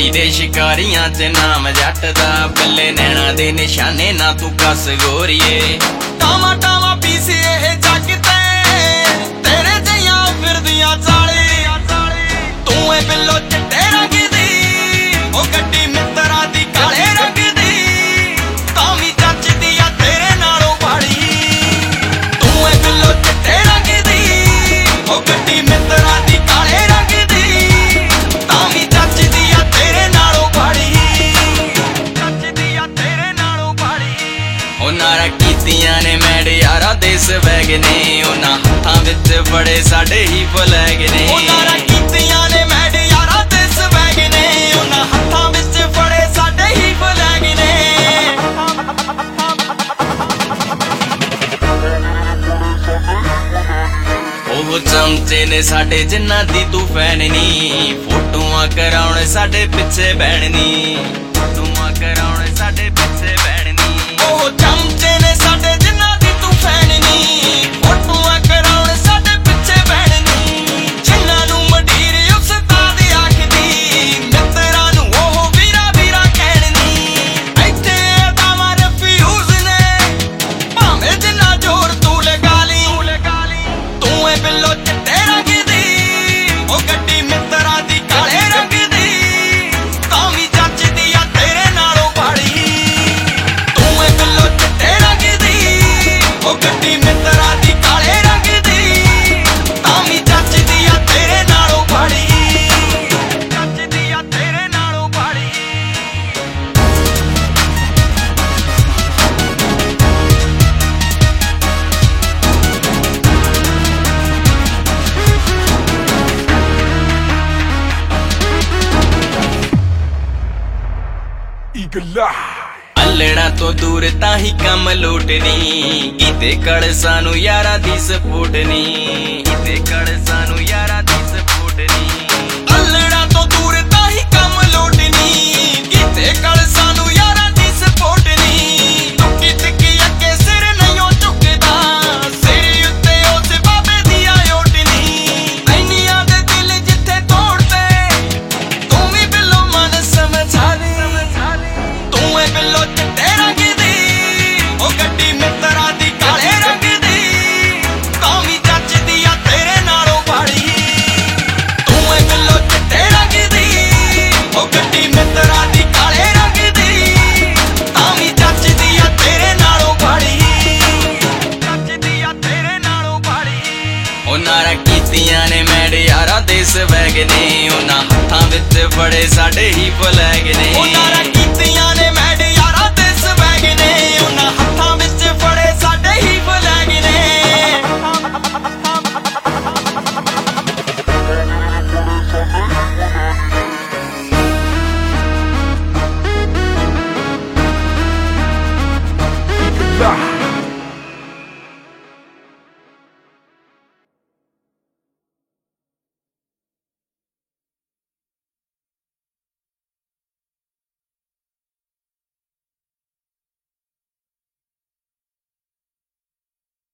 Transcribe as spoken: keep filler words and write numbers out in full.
ਨੀ ਦੇ ਸ਼ਿਕਾਰੀਆਂ ਚ ਨਾਮ ਜੱਟ ਦਾ, ਬੱਲੇ ਨੈਣਾ ਦੇ ਨਿਸ਼ਾਨੇ ਨਾ ਤੂੰ ਕੱਸ ਗੋਰੀਏ। ਟਾਵਾ ਟਾਵਾ ਪੀਸੇ ਇਹ ਜੱਗ ਤੇ ਤੇਰੇ ਜਿਹੀਆਂ ਫਿਰਦੀਆਂ ਚਾਲੀ, ਤੂੰ ਏ ਬਿੱਲੋ ਚਿੱਟੇ ਰੰਗ ਦੀ, ਉਹ ਗੱਡੀ ਮਿੱਤਰਾਂ ਦੀ ਕਾਲੇ ਰੰਗ ਦੀ, ਤਾਂ ਵੀ ਜੱਚਦੀ ਆ ਤੇਰੇ ਨਾਲੋਂ ਬਾੜੀ। ਤੂੰ ਏ ਬਿੱਲੋ ਚਿੱਟੇ ਰੰਗ ਦੀ, ਉਹ ਗੱਡੀ ਮਿੱਤਰਾਂ ਦੀ ਕਾਲੇ ਰੰਗ ਦੀ, ਤਾਂ ਵੀ ਜੱਚਦੀ ਆ ਤੇਰੇ ਨਾਲੋਂ ਬਾੜੀ, ਜੱਚਦੀ ਆ ਤੇਰੇ ਨਾਲੋਂ ਬਾੜੀ। ਉਹ ਨਾਰਾ ਕੀਤੀਆਂ ਨੇ ਮੈਡਿਆਰਾਂ ਦੇ ਸਵੈਗ ਨੇ, ਉਹਨਾਂ ਹੱਥਾਂ ਵਿੱਚ ਬੜੇ ਸਾਡੇ ਹੀ ਫਲੈਗ ਨੇ। ਉਹ ਨਾਰਾ ਕੀਤੀਆਂ ਨੇ ਮੈਡਿਆਰਾਂ ਦੇ ਸਵੈਗ ਨੇ, ਉਹਨਾਂ ਹੱਥਾਂ ਵਿੱਚ ਫੜੇ ਸਾਡੇ ਹੀ ਫਲੈਗ ਨੇ। ਉਹ ਚਮਚੇ ਨੇ ਸਾਡੇ ਜਿਨ੍ਹਾਂ ਦੀ ਤੂੰ ਫੈਨ ਨੀ, ਫੋਟੋਆਂ ਕਰਾਉਣ ਸਾਡੇ ਪਿੱਛੇ ਬਹਿਣ ਨੀ, ਫੋਟੋਆਂ ਕਰਾਉਣ ਸਾਡੇ ਪਿੱਛੇ ਬਹਿਣ ਨੀ। ਉਹ ਚਮਚੇ ਨੇ ਸਾਡੇ ਜਿਨ੍ਹਾਂ ਦੀ ਤੂੰ ਫੈਨ ਨੀ, ਫੋਟੋਆਂ ਕਰਾਉਣ ਸਾਡੇ ਪਿੱਛੇ ਬਹਿਣ ਨੀ, ਜਿਨ੍ਹਾਂ ਨੂੰ ਮੰਡੀਰ ਉਸਤਾਦ ਆਖਦੀ, ਮਿੱਤਰਾਂ ਨੂੰ ਉਹ ਵੀਰਾ ਵੀਰਾ ਕਹਿਣ ਨੀ। ਇੱਥੇ ਅਦਾਵਾਂ ਰਿਫਿਊਜ਼ ਨੇ, ਭਾਵੇਂ ਜਿੰਨਾ ਜ਼ੋਰ ਤੂੰ ਲਗਾ ਲਈ, ਤੂੰ ਏ ਬਿੱਲੋ ਚਿੱਟੇ ਰੰਗ ਦੀ, ਉਹ ਗੱਡੀ ਮਿੱਤਰਾਂ ਦੀ ਕਾਲੇ ਰੰਗ ਦੀ, ਤਾਂ ਵੀ ਜੱਚਦੀ ਆ ਤੇਰੇ ਨਾਲੋਂ ਬਾੜੀ। ਤੂੰ ਏ ਬਿੱਲੋ ਚਿੱਟੇ ਰੰਗ ਦੀ, ਉਹ ਗੱਡੀ ਮਿੱਤਰਾਂ ਦੀ ਕਾਲੇ ਰੰਗ ਦੀ, ਤਾਂ ਵੀ ਜੱਚਦੀ ਆ ਤੇਰੇ ਨਾਲੋਂ ਬਾੜੀ, ਜੱਚਦੀ ਆ ਤੇਰੇ ਨਾਲੋਂ ਬਾੜੀ। ਅੱਲਣਾ ਤੋਂ ਦੂਰ ਤਾਂ ਹੀ ਕੰਮ ਲੋਟਨੀ, ਕੀਤੇ ਕੜ ਸਾਨੂੰ ਯਾਰਾਂ ਦੀ ਸਪੋਰਟ ਨੀ, ਕੀਤੇ ਕੜ ਸਾਨੂੰ ਯਾਰਾਂ ਦੀ ਸਪੋਰਟ ਨੀ। ਅੱਲਣਾ ਤੋਂ ਦੂਰ ਤਾਂ ਹੀ ਕੰਮ ਲੋਟਨੀ, ਕੀਤੇ ਕਲ ਸਾਨੂੰ ਯਾਰਾਂ ਦੀ ਸਪੋਰਟ ਨੀ। ਟੁੱਕੀ ਟਿੱਕੀ ਅੱਗੇ ਸਿਰ ਨਹੀਂ ਝੁਕਦਾ, ਸਿਰ ਉੱਤੇ ਉਸ ਬਾਬੇ ਦੀ ਓਟ ਨੀ। ਐਨੀਆਂ ਦੇ ਦਿਲ ਜਿੱਥੇ ਤੋੜਦੇ, ਤੂੰ ਵੀ ਬਿੱਲੋ ਮਨ ਸਮਝਾ ਦੇ। ਤੂੰ ਏ ਬਿੱਲੋ ਚਿੱਟੇ ਰੰਗ ਦੀ, ਉਹ ਗੱਡੀ ਮਿੱਤਰਾਂ ਦੀ ਕਾਲੇ ਰੰਗ ਦੀ, ਤਾਂ ਵੀ ਜੱਚਦੀ ਆ ਤੇਰੇ ਨਾਲੋਂ ਬਾੜੀ। ਤੂੰ ਏ ਬਿੱਲੋ ਚਿੱਟੇ ਰੰਗ ਦੀ, ਉਹ ਗੱਡੀ ਮਿੱਤਰਾਂ ਦੀ ਕਾਲੇ ਰੰਗ ਦੀ, ਤਾਂ ਵੀ ਜੱਚਦੀ ਆ ਤੇਰੇ ਨਾਲੋਂ ਬਾੜੀ, ਜੱਚਦੀ ਆ ਤੇਰੇ ਨਾਲੋਂ ਬਾੜੀ। ਉਹ ਨਾਰਾ ਕੀਤੀਆਂ ਨੇ ਮੈਡਿਆਰਾਂ ਦੇ ਸਵੈਗ ਨੇ, ਉਹਨਾਂ ਹੱਥਾਂ ਵਿੱਚ ਬੜੇ ਸਾਡੇ ਹੀ ਫਲੈਗ ਨੇ। ਉਹ ਨਾਰਾ